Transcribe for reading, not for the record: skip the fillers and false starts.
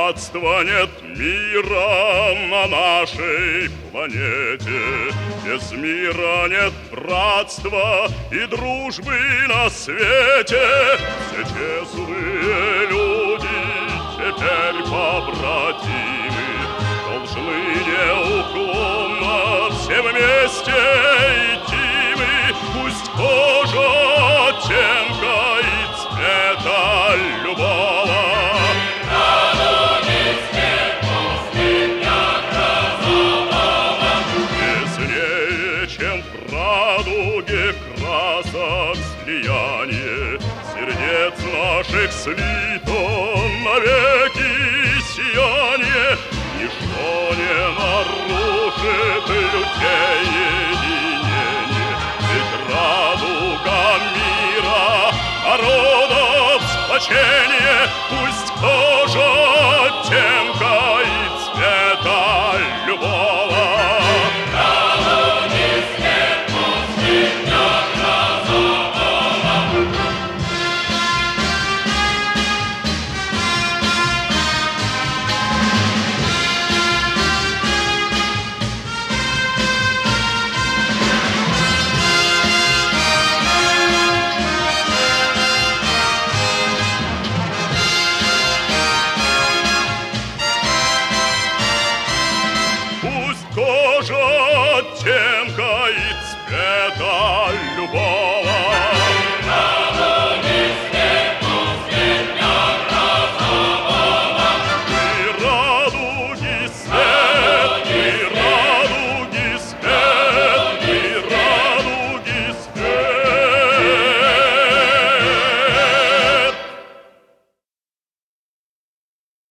братства нет мира на нашей планете. Без мира нет братства и дружбы на свете. Все честные люди теперь побратимы, должны неуклонно все вместе идти мы. Пусть кожа оттенка и цвета любого, яснее, чем в радуге красок слияние сердец наших слито навеки сияние. Ничто не нарушит людей единение, ведь радуга мира, народов сплочение. Пусть кожа тем